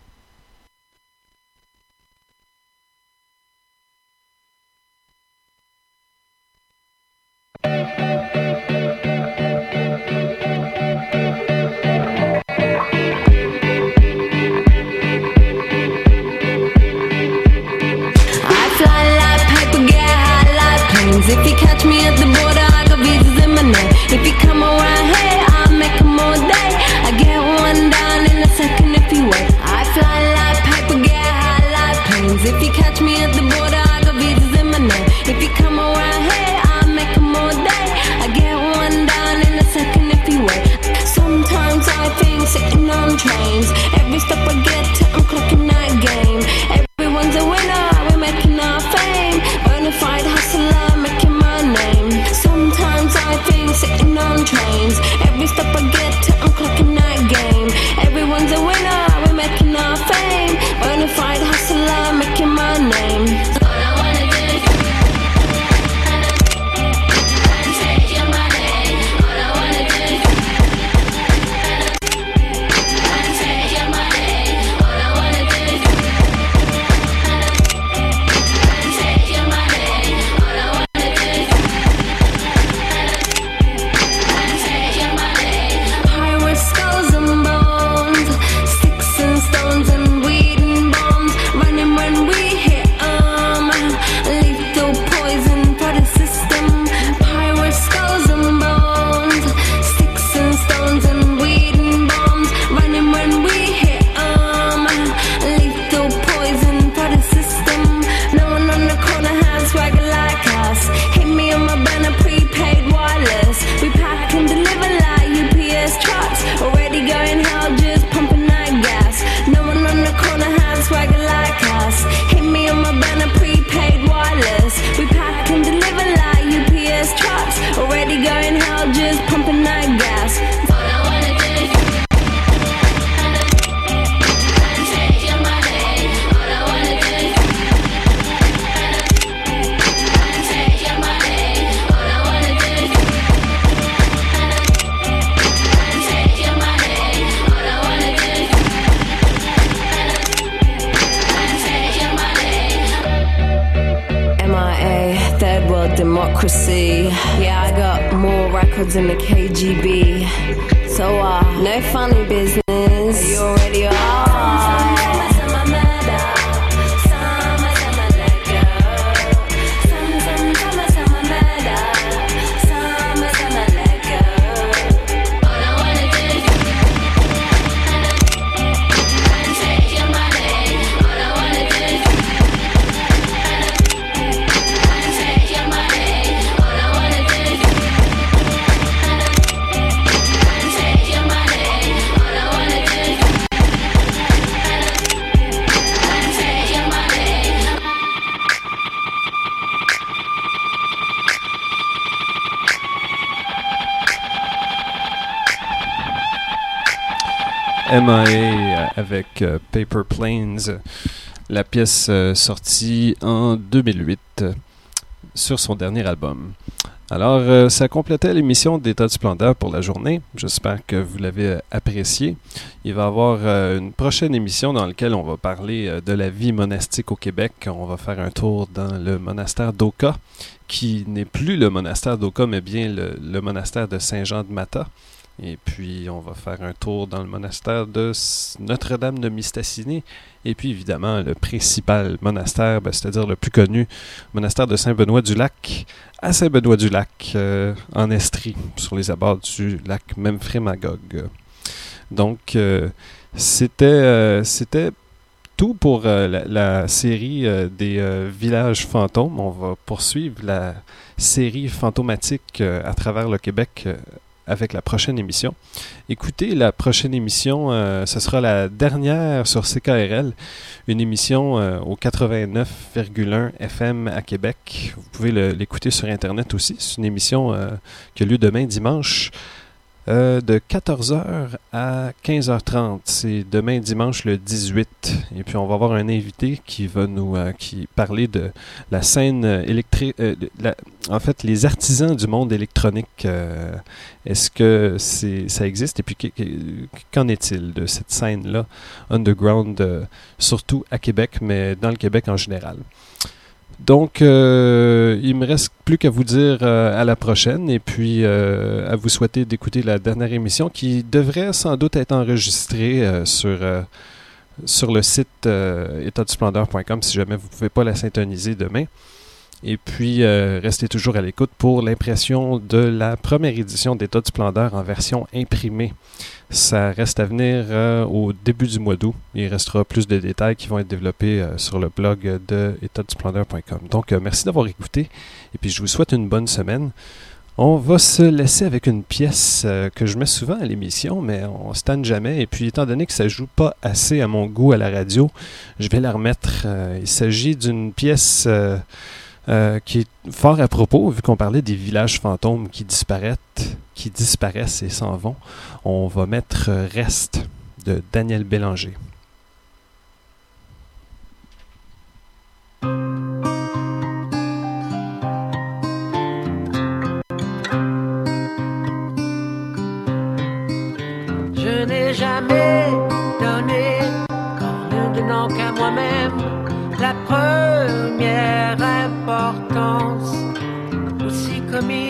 S5: If you catch me at the border, I got visas in my name. If you come around here, I'll make them all day. I get one down in a second if you wait. I fly like paper, get high like planes. If you catch me at the border, I got visas in my name. If you come around here, I'll make them all day. I get one down in a second if you wait. Sometimes I think sitting on trains. Every step I get to, I'm clocking that game. Everyone's a winner, we're making our fame. Bonafide hustler. Sitting on trains. Every step I get to, I'm clocking that game. Everyone's a winner, we're making our fame. Bonafide hustler, making my name. democracy. Yeah, I got more records than the KGB. So, no funny business. You already are.
S1: MIA avec Paper Planes, la pièce sortie en 2008 sur son dernier album. Alors, ça complétait l'émission d'État du Splendeur pour la journée. J'espère que vous l'avez apprécié. Il va y avoir une prochaine émission dans laquelle on va parler de la vie monastique au Québec. On va faire un tour dans le monastère d'Oka, qui n'est plus le monastère d'Oka, mais bien le monastère de Saint-Jean-de-Mata. Et puis, on va faire un tour dans le monastère de Notre-Dame de Mistassini. Et puis, évidemment, le principal monastère, c'est-à-dire le plus connu, monastère de Saint-Benoît-du-Lac, à Saint-Benoît-du-Lac, en Estrie, sur les abords du lac Memphremagog. Donc, c'était tout pour la série des villages fantômes. On va poursuivre la série fantomatique à travers le Québec avec la prochaine émission. Écoutez, la prochaine émission, ce sera la dernière sur CKRL, une émission au 89,1 FM à Québec. Vous pouvez l'écouter sur Internet aussi. C'est une émission qui a lieu demain, dimanche, de 14h à 15h30. C'est demain, dimanche, le 18. Et puis, on va avoir un invité qui va nous parler de la scène électrique, en fait, les artisans du monde électronique. Est-ce que ça existe? Et puis, qu'en est-il de cette scène-là, underground, surtout à Québec, mais dans le Québec en général? Donc, il me reste plus qu'à vous dire à la prochaine et puis à vous souhaiter d'écouter la dernière émission qui devrait sans doute être enregistrée sur le site étatdusplendeur.com si jamais vous ne pouvez pas la syntoniser demain. Et puis, restez toujours à l'écoute pour l'impression de la première édition d'État du Splendeur en version imprimée. Ça reste à venir au début du mois d'août. Il restera plus de détails qui vont être développés sur le blog de étatdusplendeur.com. Donc, merci d'avoir écouté et puis je vous souhaite une bonne semaine. On va se laisser avec une pièce que je mets souvent à l'émission, mais on ne se tanne jamais. Et puis, étant donné que ça ne joue pas assez à mon goût à la radio, je vais la remettre. Il s'agit d'une pièce qui est fort à propos, vu qu'on parlait des villages fantômes qui disparaissent et s'en vont. On va mettre Reste de Daniel Bélanger.
S6: Je n'ai jamais donné, en ne donnant qu'à moi-même, la première importance, aussi comme il